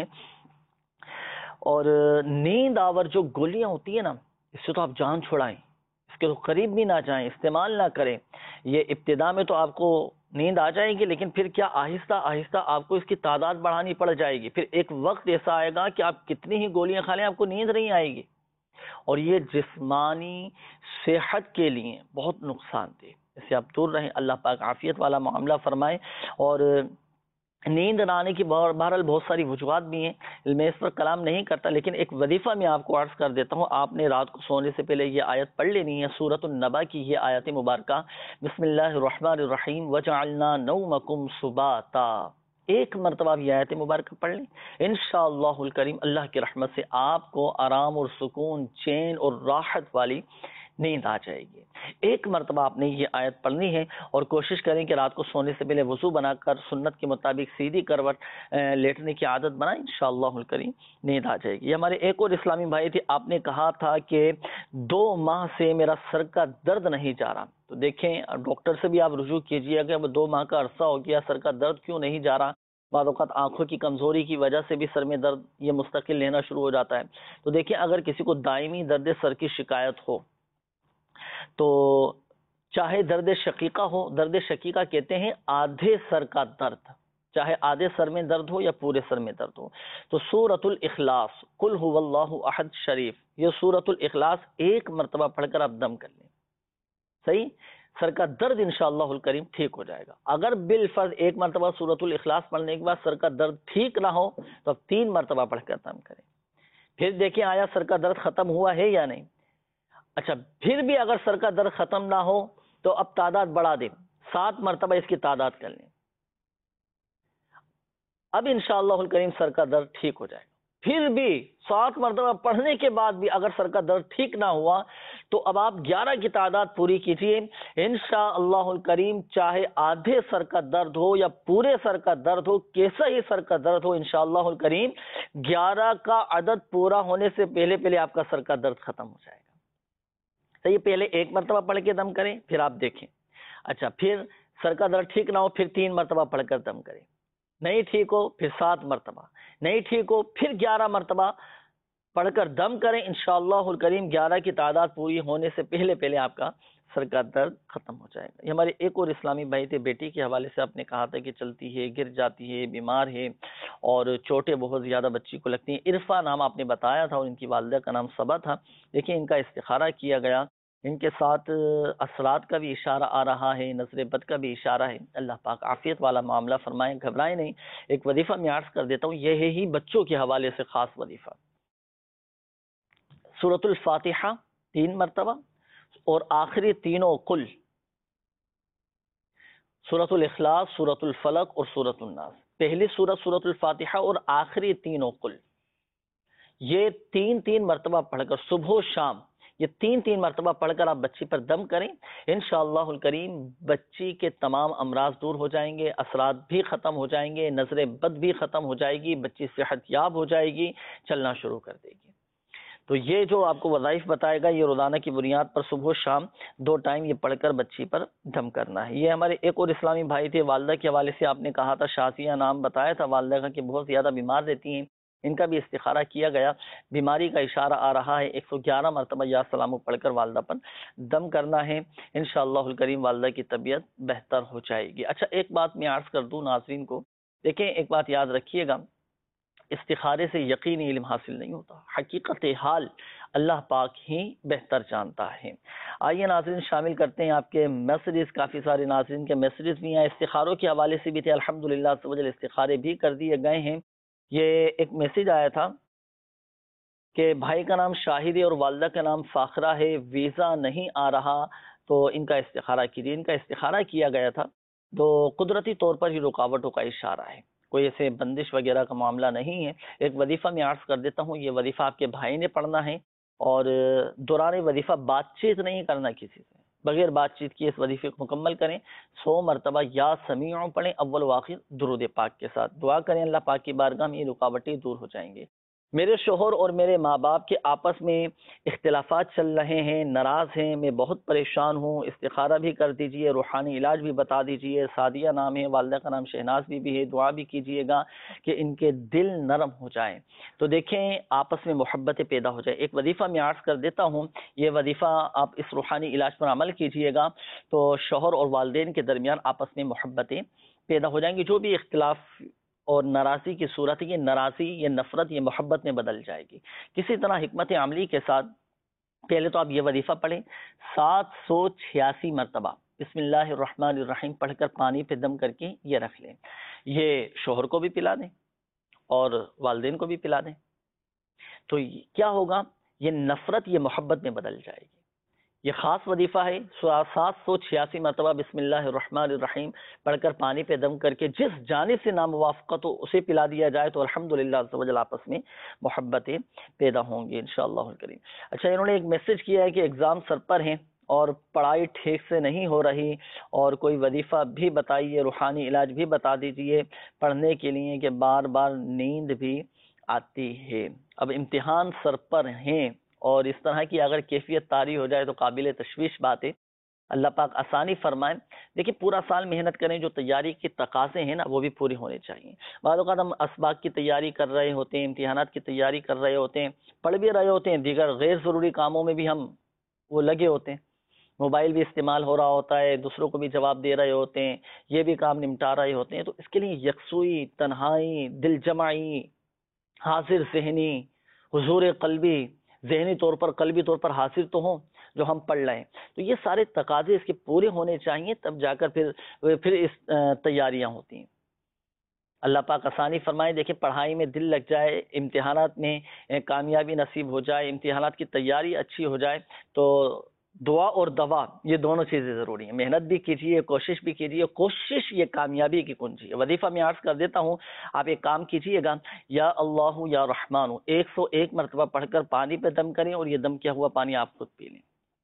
اور نیند آور جو گولیاں ہوتی ہیں نا، اس سے تو آپ جان چھڑائیں، اس کے تو قریب بھی نہ جائیں، استعمال نہ کریں۔ یہ ابتدا میں تو آپ کو نیند آ جائے گی، لیکن پھر کیا آہستہ آہستہ آپ کو اس کی تعداد بڑھانی پڑ جائے گی۔ پھر ایک وقت ایسا آئے گا کہ آپ کتنی ہی گولیاں کھا لیں، آپ کو نیند نہیں آئے گی، اور یہ جسمانی صحت کے لیے بہت نقصان دہ، اس سے آپ دور رہیں۔ اللہ پاک عافیت والا معاملہ فرمائے۔ اور نیند نہ آنے کی بہرحال بہت ساری وجوہات بھی ہیں، میں اس پر کلام نہیں کرتا، لیکن ایک وظیفہ میں آپ کو عرض کر دیتا ہوں۔ آپ نے رات کو سونے سے پہلے یہ آیت پڑھ لینی ہے، سورۃ النبا کی یہ آیت مبارکہ، بسم اللہ الرحمن الرحیم وجعلنا نومکم سباتا، ایک مرتبہ یہ آیت مبارکہ پڑھ لیں، انشاءاللہ الکریم اللہ کی رحمت سے آپ کو آرام اور سکون، چین اور راحت والی نیند آ جائے گی۔ ایک مرتبہ آپ نے یہ آیت پڑھنی ہے، اور کوشش کریں کہ رات کو سونے سے پہلے وضو بنا کر سنت کے مطابق سیدھی کروٹ لیٹنے کی عادت بنائیں، انشاءاللہ الکریم نیند آ جائے گی۔ یہ ہمارے ایک اور اسلامی بھائی تھے، آپ نے کہا تھا کہ 2 ماہ سے میرا سر کا درد نہیں جا رہا، تو دیکھیں ڈاکٹر سے بھی آپ رجوع کیجیے کہ 2 ماہ کا عرصہ ہو گیا، سر کا درد کیوں نہیں جا رہا۔ بعض اوقات آنکھوں کی کمزوری کی وجہ سے بھی سر میں درد یہ مستقل لینا شروع ہو جاتا ہے۔ تو دیکھیں اگر کسی کو دائمی درد سر کی شکایت ہو تو چاہے درد شقیقہ ہو، درد شقیقہ کہتے ہیں آدھے سر کا درد، چاہے آدھے سر میں درد ہو یا پورے سر میں درد ہو، تو سورۃ الاخلاص قل هو اللہ احد شریف، یہ سورۃ الاخلاص ایک مرتبہ پڑھ کر آپ دم کر لیں، صحیح، سر کا درد انشاءاللہ الکریم ٹھیک ہو جائے گا۔ اگر بالفرض ایک مرتبہ سورۃ الاخلاص پڑھنے کے بعد سر کا درد ٹھیک نہ ہو تو آپ 3 مرتبہ پڑھ کر دم کریں، پھر دیکھیں آیا سر کا درد ختم ہوا ہے یا نہیں۔ اچھا پھر بھی اگر سر کا درد ختم نہ ہو تو اب تعداد بڑھا دیں، 7 مرتبہ اس کی تعداد کر لیں، اب انشاءاللہ الکریم سر کا درد ٹھیک ہو جائے گا۔ پھر بھی 7 مرتبہ پڑھنے کے بعد بھی اگر سر کا درد ٹھیک نہ ہوا تو اب آپ 11 کی تعداد پوری کیجیے، انشاءاللہ الکریم چاہے آدھے سر کا درد ہو یا پورے سر کا درد ہو، کیسا ہی سر کا درد ہو، انشاءاللہ الکریم 11 کا عدد پورا ہونے سے پہلے پہلے آپ کا سر کا درد ختم ہو جائے گا۔ تو یہ پہلے ایک مرتبہ پڑھ کے دم کریں، پھر آپ دیکھیں، اچھا پھر سر کا درد ٹھیک نہ ہو پھر 3 مرتبہ پڑھ کر دم کریں، نہیں ٹھیک ہو پھر 7 مرتبہ، نہیں ٹھیک ہو پھر 11 مرتبہ پڑھ کر دم کریں، انشاءاللہ الکریم 11 کی تعداد پوری ہونے سے پہلے پہلے آپ کا سر کا درد ختم ہو جائے گا۔ یہ ہمارے ایک اور اسلامی بھائی تھے، بیٹی کے حوالے سے آپ نے کہا تھا کہ چلتی ہے، گر جاتی ہے، بیمار ہے اور چوٹیں بہت زیادہ بچی کو لگتی ہیں، عرفہ نام آپ نے بتایا تھا اور ان کی والدہ کا نام صبا تھا، دیکھیں ان کا استخارہ کیا گیا، ان کے ساتھ اثرات کا بھی اشارہ آ رہا ہے، نظر بد کا بھی اشارہ ہے، اللہ پاک عافیت والا معاملہ فرمائیں، گھبرائیں نہیں۔ ایک وظیفہ میں عرض کر دیتا ہوں، یہ ہے ہی بچوں کے حوالے سے خاص وظیفہ، سورۃ الفاتحہ 3 مرتبہ اور آخری تینوں قل، سورۃ الاخلاص، سورۃ الفلق اور سورۃ الناس، پہلی سورت سورۃ الفاتحہ اور آخری تینوں قل، یہ 3 مرتبہ پڑھ کر صبح و شام یہ 3 مرتبہ پڑھ کر آپ بچی پر دم کریں، انشاءاللہ الکریم بچی کے تمام امراض دور ہو جائیں گے، اثرات بھی ختم ہو جائیں گے، نظر بد بھی ختم ہو جائے گی، بچی صحت یاب ہو جائے گی، چلنا شروع کر دے گی۔ تو یہ جو آپ کو وظائف بتائے گا، یہ روزانہ کی بنیاد پر صبح و شام 2 ٹائم یہ پڑھ کر بچی پر دم کرنا ہے۔ یہ ہمارے ایک اور اسلامی بھائی تھے، والدہ کے حوالے سے آپ نے کہا تھا، شازیہ نام بتایا تھا والدہ کا، کہ بہت زیادہ بیمار رہتی ہیں، ان کا بھی استخارہ کیا گیا، بیماری کا اشارہ آ رہا ہے، 111 مرتبہ یا سلام پڑھ کر والدہ پر دم کرنا ہے، انشاءاللہ الکریم والدہ کی طبیعت بہتر ہو جائے گی۔ اچھا ایک بات میں عرض کر دوں ناظرین کو، دیکھیں ایک بات یاد رکھیے گا، استخارے سے یقینی علم حاصل نہیں ہوتا، حقیقت حال اللہ پاک ہی بہتر جانتا ہے۔ آئیے ناظرین شامل کرتے ہیں آپ کے میسیجز، کافی سارے ناظرین کے میسیجز بھی ہیں، استخاروں کے حوالے سے بھی تھے، الحمدللہ استخارے بھی کر دیے گئے ہیں۔ یہ ایک میسیج آیا تھا کہ بھائی کا نام شاہد ہے اور والدہ کا نام فاخرہ ہے، ویزا نہیں آ رہا تو ان کا استخارہ کیجیے۔ ان کا استخارہ کیا گیا تھا، تو قدرتی طور پر ہی رکاوٹوں کا اشارہ ہے، کوئی ایسے بندش وغیرہ کا معاملہ نہیں ہے۔ ایک وظیفہ میں عرض کر دیتا ہوں، یہ وظیفہ آپ کے بھائی نے پڑھنا ہے، اور دوران وظیفہ بات چیت نہیں کرنا کسی سے، بغیر بات چیت کی اس وظیفے کو مکمل کریں۔ 100 مرتبہ یا سمیع پڑھیں اول و آخر درود پاک کے ساتھ، دعا کریں اللہ پاک کی بارگاہ میں یہ رکاوٹیں دور ہو جائیں گے۔ میرے شوہر اور میرے ماں باپ کے آپس میں اختلافات چل رہے ہیں، ناراض ہیں، میں بہت پریشان ہوں، استخارہ بھی کر دیجئے، روحانی علاج بھی بتا دیجئے۔ سعدیہ نام ہے، والدہ کا نام شہناز بھی ہے، دعا بھی کیجئے گا کہ ان کے دل نرم ہو جائیں، تو دیکھیں آپس میں محبتیں پیدا ہو جائے۔ ایک وظیفہ میں عرض کر دیتا ہوں، یہ وظیفہ آپ اس روحانی علاج پر عمل کیجئے گا تو شوہر اور والدین کے درمیان آپس میں محبتیں پیدا ہو جائیں گی۔ جو بھی اختلاف اور ناراضی کی صورت ہے، یہ ناراضی، یہ نفرت، یہ محبت میں بدل جائے گی۔ کسی طرح حکمت عملی کے ساتھ پہلے تو آپ یہ وظیفہ پڑھیں 786 مرتبہ بسم اللہ الرحمن الرحیم پڑھ کر پانی پہ دم کر کے یہ رکھ لیں، یہ شوہر کو بھی پلا دیں اور والدین کو بھی پلا دیں، تو کیا ہوگا، یہ نفرت یہ محبت میں بدل جائے گی۔ یہ خاص وظیفہ ہے، 786 مرتبہ بسم اللہ الرحمن الرحیم پڑھ کر پانی پہ دم کر کے جس جانب سے ناموافقت ہو اسے پلا دیا جائے تو الحمدللہ عز و جل آپس میں محبتیں پیدا ہوں گی انشاءاللہ الکریم۔ اچھا، انہوں نے ایک میسج کیا ہے کہ ایگزام سر پر ہیں اور پڑھائی ٹھیک سے نہیں ہو رہی، اور کوئی وظیفہ بھی بتائیے، روحانی علاج بھی بتا دیجئے پڑھنے کے لیے کہ بار بار نیند بھی آتی ہے۔ اب امتحان سر پر ہیں اور اس طرح کی اگر کیفیت طاری ہو جائے تو قابل تشویش بات ہے، اللہ پاک آسانی فرمائے۔ دیکھیں پورا سال محنت کریں، جو تیاری کی تقاضے ہیں نا وہ بھی پوری ہونے چاہیے۔ بعض اوقات ہم اسباق کی تیاری کر رہے ہوتے ہیں، امتحانات کی تیاری کر رہے ہوتے ہیں، پڑھ بھی رہے ہوتے ہیں، دیگر غیر ضروری کاموں میں بھی ہم وہ لگے ہوتے ہیں، موبائل بھی استعمال ہو رہا ہوتا ہے، دوسروں کو بھی جواب دے رہے ہوتے ہیں، یہ بھی کام نمٹا رہے ہوتے ہیں، تو اس کے لیے یکسوئی، تنہائی، دل جمعی، حاضر ذہنی، حضور قلبی، ذہنی طور پر قلبی طور پر حاضر تو ہوں جو ہم پڑھ رہے ہیں، تو یہ سارے تقاضے اس کے پورے ہونے چاہیے، تب جا کر پھر اس تیاریاں ہوتی ہیں۔ اللہ پاک آسانی فرمائے۔ دیکھیں پڑھائی میں دل لگ جائے، امتحانات میں کامیابی نصیب ہو جائے، امتحانات کی تیاری اچھی ہو جائے تو دعا اور دوا یہ دونوں چیزیں ضروری ہیں۔ محنت بھی کیجیے، کوشش بھی کیجیے، کوشش یہ کامیابی کی کنجی ہے۔ وظیفہ میں عرض کر دیتا ہوں، آپ ایک کام کیجیے گا، یا اللہ یا رحمان 101 مرتبہ پڑھ کر پانی پہ دم کریں اور یہ دم کیا ہوا پانی آپ خود پی لیں۔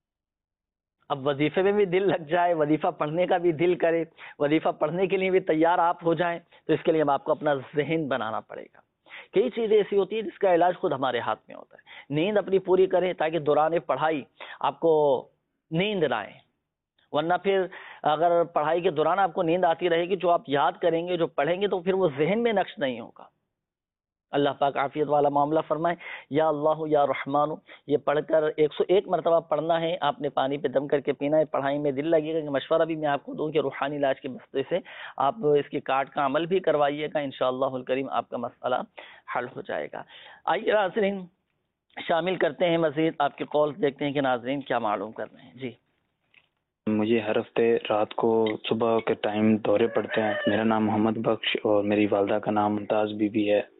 اب وظیفے میں بھی دل لگ جائے، وظیفہ پڑھنے کا بھی دل کرے، وظیفہ پڑھنے کے لیے بھی تیار آپ ہو جائیں، تو اس کے لیے اب آپ کو اپنا ذہن بنانا پڑے گا۔ کئی چیزیں ایسی ہوتی ہیں جس کا علاج خود ہمارے ہاتھ میں ہوتا ہے۔ نیند اپنی پوری کریں تاکہ دوران پڑھائی آپ کو نیند نہ آئے، ورنہ پھر اگر پڑھائی کے دوران آپ کو نیند آتی رہے گی، جو آپ یاد کریں گے، جو پڑھیں گے، تو پھر وہ ذہن میں نقش نہیں ہوگا۔ اللہ پاک عافیت والا معاملہ فرمائے۔ یا اللہ یا رحمان یہ پڑھ کر 101 مرتبہ پڑھنا ہے، آپ نے پانی پہ دم کر کے پینا ہے، پڑھائی میں دل لگے گا۔ کہ مشورہ بھی میں آپ کو دوں کہ روحانی علاج کے بستے سے آپ اس کی کارڈ کا عمل بھی کروائیے گا، انشاءاللہ الکریم آپ کا مسئلہ حل ہو جائے گا۔ آئیے ناظرین شامل کرتے ہیں مزید آپ کے کال، دیکھتے ہیں کہ ناظرین کیا معلوم کر رہے ہیں۔ جی، مجھے ہر ہفتے رات کو صبح کے ٹائم دورے پڑتے ہیں۔ میرا نام محمد بخش اور میری والدہ کا نام ممتاز بی بی ہے۔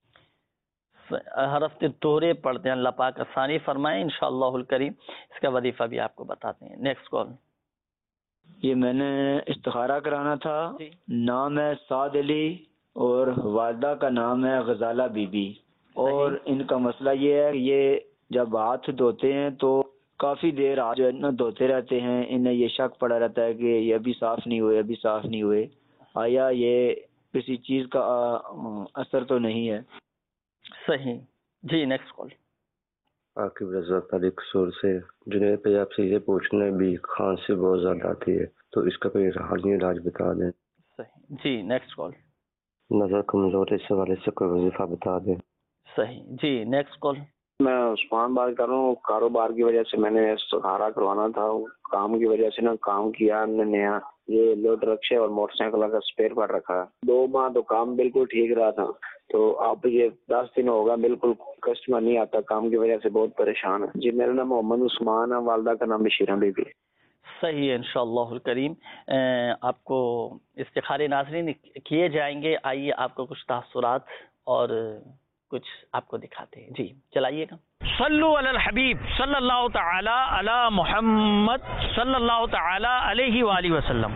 ہر ہفتے دورے پڑھتے ہیں، اللہ پاک آسانی فرمائے انشاءاللہ الکریم۔ اس کا وظیفہ بھی آپ کو بتاتے ہیں۔ Next call. یہ میں نے استخارہ کرانا تھا، نام ہے سعد علی اور والدہ کا نام ہے غزالہ بی بی، اور ان کا مسئلہ یہ ہے کہ یہ جب ہاتھ دھوتے ہیں تو کافی دیر ہاتھ جو ہے نا دھوتے رہتے ہیں، انہیں یہ شک پڑا رہتا ہے کہ یہ ابھی صاف نہیں ہوئے، ابھی صاف نہیں ہوئے، آیا یہ کسی چیز کا اثر تو نہیں ہے؟ صحیح جی، نیکسٹ کال۔ عاقب رضا علی قصور سے جنید بھائی آپ سے یہ پوچھنا ہے، بھی کھانسی بہت زیادہ آتی ہے تو اس کا کوئی روحانی علاج بتا دیں۔ صحیح جی، نیکسٹ کال۔ نظر کمزور اس حوالے سے کوئی وظیفہ بتا دیں۔ صحیح جی، نیکسٹ کال۔ میں عثمان بات کر رہا ہوں، کاروبار کی وجہ سے میں نے استخارہ کروانا تھا، کام کی وجہ سے نا کام کیا ہم نے نیا، یہ لوڈ رکشے اور موٹر سائیکل کا اسپیئر پارٹ رکھا، 2 ماہ تو کام بالکل ٹھیک رہا تھا، تو آپ یہ 10 دن ہوگا بالکل کسٹمر نہیں آتا، کام کی وجہ سے بہت پریشان ہے۔ جی میرا نام محمد عثمان ہے، والدہ کا نام بشیرہ بی بی۔ صحیح ہے انشاءاللہ الکریم، آپ کو استخارے ناظرین کیے جائیں گے۔ آئیے آپ کو کچھ تاثرات اور کچھ آپ کو دکھاتے ہیں۔ جی چلائیے گا۔ صلو علی الحبیب صلی اللہ تعالی علی محمد صلی اللہ تعالی علیہ وآلہ وسلم۔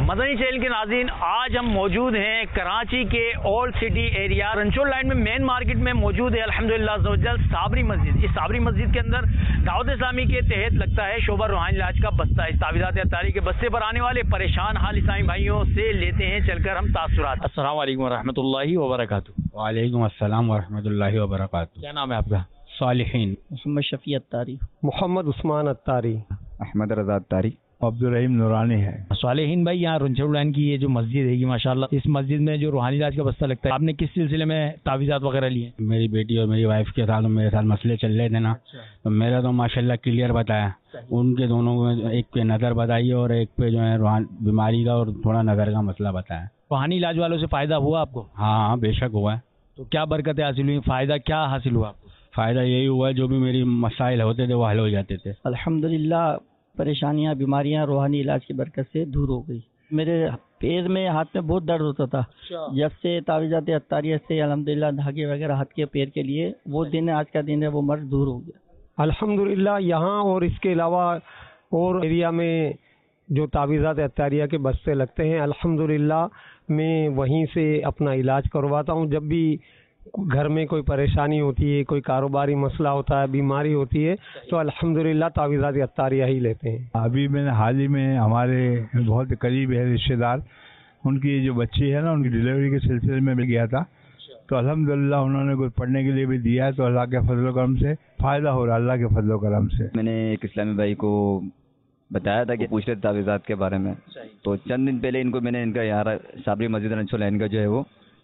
مدنی چینل کے ناظرین، آج ہم موجود ہیں کراچی کے old city area Ranchore line میں مین مارکیٹ میں موجود ہے الحمدللہ عزوجل صابری مسجد۔ اس صابری مسجد کے اندر دعوت اسلامی کے تحت لگتا ہے شعبہ روحانی علاج کا بستہ۔ اس تعویذات اطاری کے بستے پر آنے والے پریشان حال اسلامی بھائیوں سے لیتے ہیں چل کر ہم تاثرات۔ السلام علیکم ورحمۃ اللہ وبرکاتہ۔ وعلیکم السلام ورحمۃ اللہ وبرکاتہ۔ کیا نام ہے آپ کا؟ صالحین محمد شفیع اتاری، محمد عثمان اتاری، احمد رضا اتاری، عبدالرحیم نورانی ہے۔ صالحین بھائی، یہاں رنچول لائن کی یہ جو مسجد ہے ماشاءاللہ، اس مسجد میں جو روحانی علاج کا بستہ لگتا ہے، آپ نے کس سلسلے میں تعویذات وغیرہ لیے؟ میری بیٹی اور میری وائف کے ساتھ میرے ساتھ مسئلے چل رہے تھے نا، تو میرا تو ماشاءاللہ کلیئر بتایا، ان کے دونوں کو ایک پہ نظر بتائی اور ایک پہ جو ہے بیماری کا اور تھوڑا نظر کا مسئلہ بتایا۔ روحانی علاج والوں سے فائدہ ہوا آپ کو؟ ہاں بے شک ہوا ہے۔ تو کیا برکتیں حاصل ہوئی؟ فائدہ کیا حاصل ہوا آپ کو؟ فائدہ یہی ہوا ہے جو بھی میری مسائل ہوتے تھے وہ حل ہو جاتے تھے۔ الحمدللہ پریشانیاں بیماریاں روحانی علاج کی برکت سے دور ہو گئی۔ میرے پیر میں ہاتھ میں بہت درد ہوتا تھا، جب سے تعویذات اطاریہ سے الحمدللہ دھاگے وغیرہ ہاتھ کے پیر کے لیے، وہ دن آج کا دن ہے، وہ مرض دور ہو گیا الحمدللہ۔ یہاں اور اس کے علاوہ اور ایریا میں جو تعویذات اطاریہ کے بستے لگتے ہیں، الحمدللہ میں وہیں سے اپنا علاج کرواتا ہوں۔ جب بھی گھر میں کوئی پریشانی ہوتی ہے، کوئی کاروباری مسئلہ ہوتا ہے، بیماری ہوتی ہے، تو الحمدللہ تعویذات اطاریہ ہی لیتے ہیں۔ ابھی میں نے حال ہی میں ہمارے بہت قریب ہے رشتے دار، ان کی جو بچی ہے نا، ان کی ڈلیوری کے سلسلے میں گیا تھا، تو الحمدللہ انہوں نے کچھ پڑھنے کے لیے بھی دیا ہے، تو اللہ کے فضل و کرم سے فائدہ ہو رہا ہے، اللہ کے فضل و کرم سے۔ میں نے ایک اسلامی بھائی کو بتایا تھا کہ پوچھ رہے تعویذات کے بارے میں، تو چند دن پہلے ان کو میں نے ان کا یہاں صابری مسجد رنچول لائن کا جو ہے وہ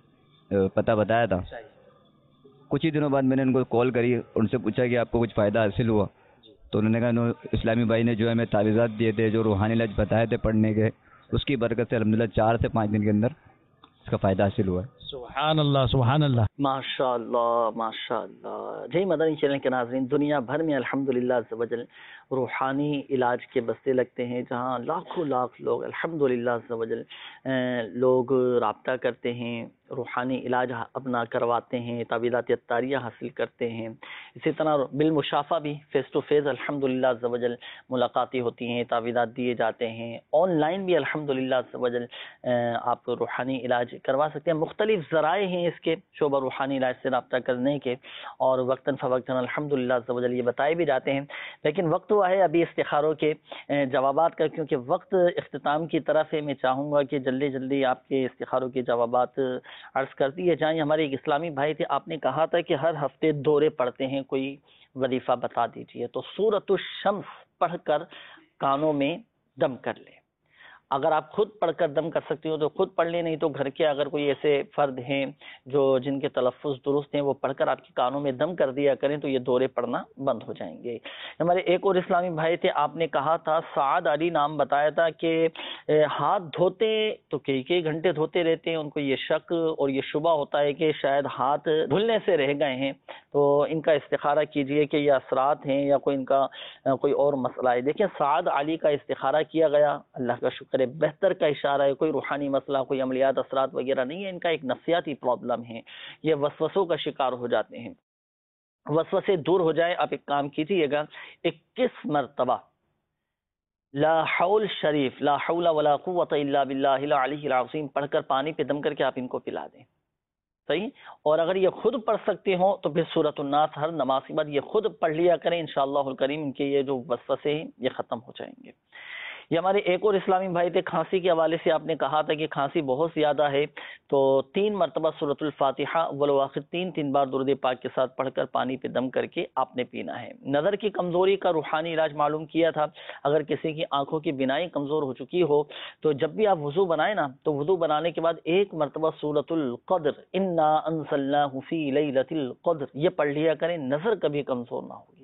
پتہ بتایا تھا۔ کچھ ہی دنوں بعد میں نے ان کو کال کری، ان سے پوچھا کہ آپ کو کچھ فائدہ حاصل ہوا؟ تو انہوں نے کہا اسلامی بھائی نے جو ہے ہمیں تعویذات دیے تھے، جو روحانی علاج بتائے تھے پڑھنے کے، اس کی برکت سے الحمدللہ 4 سے 5 دن کے اندر اس کا فائدہ حاصل ہوا ہے۔ سبحان اللہ سبحان اللہ، ماشاء اللہ ماشاء اللہ۔ جی مدنی چینل کے ناظرین، دنیا بھر میں الحمدللہ عز و جل روحانی علاج کے بستے لگتے ہیں، جہاں لاکھوں لاکھ لوگ الحمدللہ عز و جل لوگ رابطہ کرتے ہیں، روحانی علاج اپنا کرواتے ہیں، تعویذات اطاریہ حاصل کرتے ہیں۔ اسی طرح بالمشافہ بھی فیس ٹو فیس الحمدللہ عز و جل ملاقاتیں ہوتی ہیں، تعویذات دیے جاتے ہیں۔ آن لائن بھی الحمدللہ عز و جل آپ روحانی علاج کروا سکتے ہیں۔ مختلف ذرائع ہیں اس کے شعبہ روحانی علاج سے رابطہ کرنے کے، اور وقتاً فوقتاً الحمدللہ عز و جل یہ بتائے بھی جاتے ہیں۔ لیکن وقت ہوا ہے ابھی استخاروں کے جوابات کا، کیونکہ وقت اختتام کی طرف ہے۔ میں چاہوں گا کہ جلدی جلدی آپ کے استخاروں کے جوابات عرض کر دیے جائیں۔ ہمارے ایک اسلامی بھائی تھے، آپ نے کہا تھا کہ ہر ہفتے دورے پڑھتے ہیں، کوئی وظیفہ بتا دیجئے۔ تو سورۃ الشمس پڑھ کر کانوں میں دم کر لیں۔ اگر آپ خود پڑھ کر دم کر سکتے ہو تو خود پڑھ لیں، نہیں تو گھر کے اگر کوئی ایسے فرد ہیں جو جن کے تلفظ درست ہیں، وہ پڑھ کر آپ کے کانوں میں دم کر دیا کریں تو یہ دورے پڑھنا بند ہو جائیں گے۔ ہمارے ایک اور اسلامی بھائی تھے، آپ نے کہا تھا، سعد علی نام بتایا تھا، کہ ہاتھ دھوتے تو کئی گھنٹے دھوتے رہتے ہیں، ان کو یہ شک اور یہ شبہ ہوتا ہے کہ شاید ہاتھ دھلنے سے رہ گئے ہیں، تو ان کا استخارہ کیجئے کہ یہ اثرات ہیں یا کوئی ان کا کوئی اور مسئلہ ہے۔ دیکھیں سعد علی کا استخارہ کیا گیا، اللہ کا شکر ہے، بہتر کا اشارہ ہے، کوئی روحانی مسئلہ، کوئی عملیات اثرات وغیرہ نہیں ہے، ان کا ایک نفسیاتی پرابلم ہے، یہ وسوسوں کا شکار ہو جاتے ہیں۔ وسوسے دور ہو جائے، آپ ایک کام کیجئے گا، 21 مرتبہ لا حول شریف، لا حول ولا قوت الا باللہ العلی العظیم پڑھ کر پانی پہ دم کر کے آپ ان کو پلا دیں، صحیح؟ اور اگر یہ خود پڑھ سکتے ہوں تو پھر سورۃ الناس ہر نماز کے بعد یہ خود پڑھ لیا کریں، انشاءاللہ الکریم ان کے یہ جو وسوسے ہیں یہ ختم ہو جائیں گے۔ یہ ہمارے ایک اور اسلامی بھائی تھے، کھانسی کے حوالے سے آپ نے کہا تھا کہ کھانسی بہت زیادہ ہے، تو 3 مرتبہ سورۃ الفاتحہ اول و آخر 3 بار درود پاک کے ساتھ پڑھ کر پانی پہ دم کر کے آپ نے پینا ہے۔ نظر کی کمزوری کا روحانی علاج معلوم کیا تھا، اگر کسی کی آنکھوں کی بینائی کمزور ہو چکی ہو تو جب بھی آپ وضو بنائیں نا، تو وضو بنانے کے بعد 1 مرتبہ سورۃ القدر انا انزلناہ فی لیلۃ القدر یہ پڑھ لیا کریں، نظر کبھی کمزور نہ ہوگی۔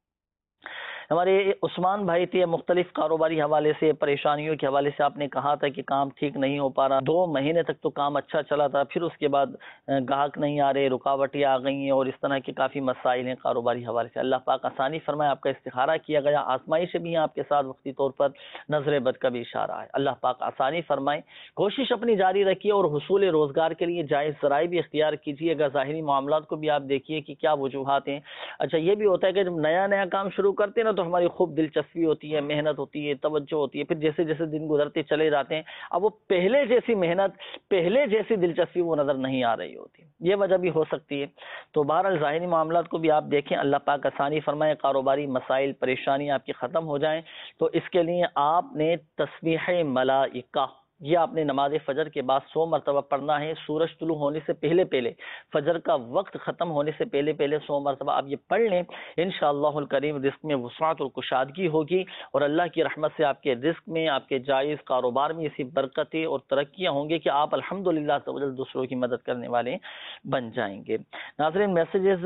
ہمارے عثمان بھائی تھے، مختلف کاروباری حوالے سے پریشانیوں کے حوالے سے آپ نے کہا تھا کہ کام ٹھیک نہیں ہو پا رہا، 2 مہینے تک تو کام اچھا چلا تھا، پھر اس کے بعد گاہک نہیں آ رہے، رکاوٹیں آ گئی ہیں، اور اس طرح کے کافی مسائل ہیں کاروباری حوالے سے۔ اللہ پاک آسانی فرمائے، آپ کا استخارہ کیا گیا، آزمائش بھی ہیں آپ کے ساتھ، وقتی طور پر نظر بد کا بھی اشارہ ہے، اللہ پاک آسانی فرمائے۔ کوشش اپنی جاری رکھیے اور حصول روزگار کے لیے جائز ذرائع بھی اختیار کیجیے گا، ظاہری معاملات کو بھی آپ دیکھیے کہ کیا وجوہات ہیں۔ اچھا یہ بھی ہوتا ہے کہ جب نیا کام شروع کرتے ہیں نا تو ہماری خوب دلچسپی ہوتی ہے، محنت ہوتی ہے، توجہ ہوتی ہے، پھر جیسے جیسے دن گزرتے چلے جاتے ہیں اب وہ پہلے جیسی محنت، پہلے جیسی دلچسپی وہ نظر نہیں آ رہی ہوتی، یہ وجہ بھی ہو سکتی ہے۔ تو بہرحال ظاہری معاملات کو بھی آپ دیکھیں، اللہ پاک آسانی فرمائے، کاروباری مسائل پریشانیاں آپ کی ختم ہو جائیں، تو اس کے لیے آپ نے تسبیح ملائکہ یہ آپ نے نماز فجر کے بعد 100 مرتبہ پڑھنا ہے، سورج طلوع ہونے سے پہلے پہلے، فجر کا وقت ختم ہونے سے پہلے پہلے 100 مرتبہ آپ یہ پڑھ لیں، انشاءاللہ الکریم رزق میں وسعت اور کشادگی ہوگی، اور اللہ کی رحمت سے آپ کے رزق میں، آپ کے جائز کاروبار میں اسی برکتیں اور ترقیاں ہوں گے کہ آپ الحمدللہ دوسروں کی مدد کرنے والے بن جائیں گے۔ ناظرین میسیجز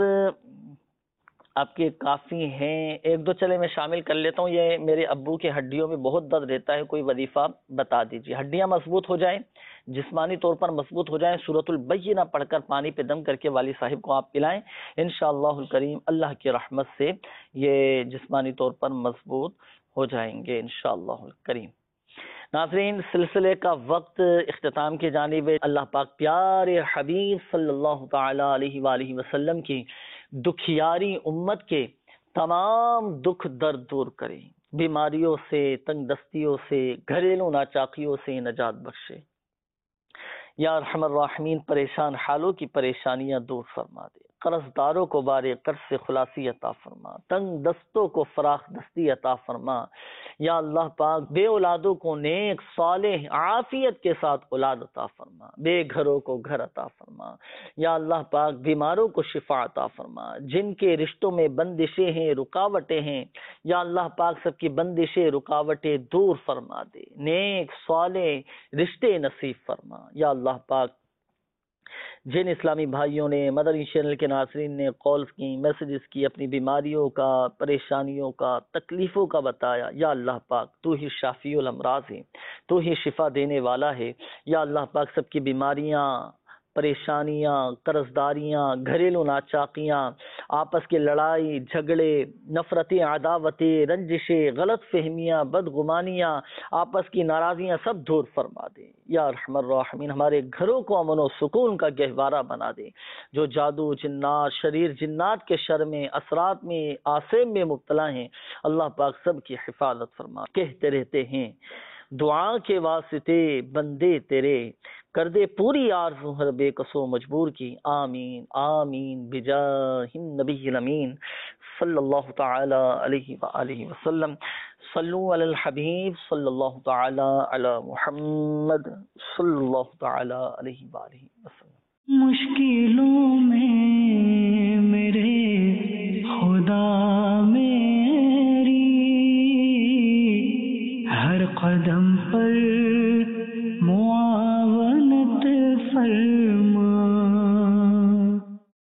آپ کے کافی ہیں، ایک دو چلے میں شامل کر لیتا ہوں۔ یہ میرے ابو کے ہڈیوں میں بہت درد رہتا ہے، کوئی وظیفہ بتا دیجیے۔ ہڈیاں مضبوط ہو جائیں، جسمانی طور پر مضبوط ہو جائیں، سورۃ البینہ پڑھ کر پانی پہ دم کر کے والد صاحب کو آپ پلائیں، انشاءاللہ الکریم اللہ کی رحمت سے یہ جسمانی طور پر مضبوط ہو جائیں گے انشاءاللہ الکریم۔ ناظرین سلسلے کا وقت اختتام کی جانب ہے۔ اللہ پاک پیارے حبیب صلی اللہ تعالی علیہ وآلہ وسلم کی دکھیاری امت کے تمام دکھ درد دور کرے، بیماریوں سے، تنگ دستیوں سے، گھریلو ناچاقیوں سے نجات بخشے۔ یا ارحم الراحمین پریشان حالوں کی پریشانیاں دور فرما دے، قرض داروں کو بارے قرض سے خلاصی عطا فرما، تنگ دستوں کو فراخ دستی عطا فرما۔ یا اللہ پاک بے اولادوں کو نیک صالح عافیت کے ساتھ اولاد عطا فرما، بے گھروں کو گھر عطا فرما۔ یا اللہ پاک بیماروں کو شفا عطا فرما، جن کے رشتوں میں بندشیں ہیں، رکاوٹیں ہیں، یا اللہ پاک سب کی بندشیں رکاوٹیں دور فرما دے، نیک صالح رشتے نصیب فرما۔ یا اللہ پاک جن اسلامی بھائیوں نے مدنی چینل کے ناظرین نے کالز کی، میسیجز کی، اپنی بیماریوں کا، پریشانیوں کا، تکلیفوں کا بتایا، یا اللہ پاک تو ہی شافی الامراض ہے، تو ہی شفا دینے والا ہے۔ یا اللہ پاک سب کی بیماریاں، پریشانیاں، قرض داریاں، گھریلو ناچاقیاں، آپس کی لڑائی جھگڑے، نفرتیں، عداوتیں، رنجشیں، غلط فہمیاں، بدگمانیاں، آپس کی ناراضیاں سب دور فرما دے۔ یا ارحم الراحمین ہمارے گھروں کو امن و سکون کا گہوارہ بنا دے۔ جو جادو، جنات، شریر جنات کے شر میں، اثرات میں، آثام میں مبتلا ہیں، اللہ پاک سب کی حفاظت فرما۔ کہتے رہتے ہیں دعا کے واسطے بندے تیرے، کر دے پوری آرزو ہر بے کسو مجبور کی، آمین آمین بجاہ النبی الامین صلی اللہ تعالی علیہ وآلہ وسلم۔ صلو علی الحبیب صلی اللہ تعالی علی محمد صلی اللہ تعالی علیہ وآلہ وسلم۔ مشکلوں میں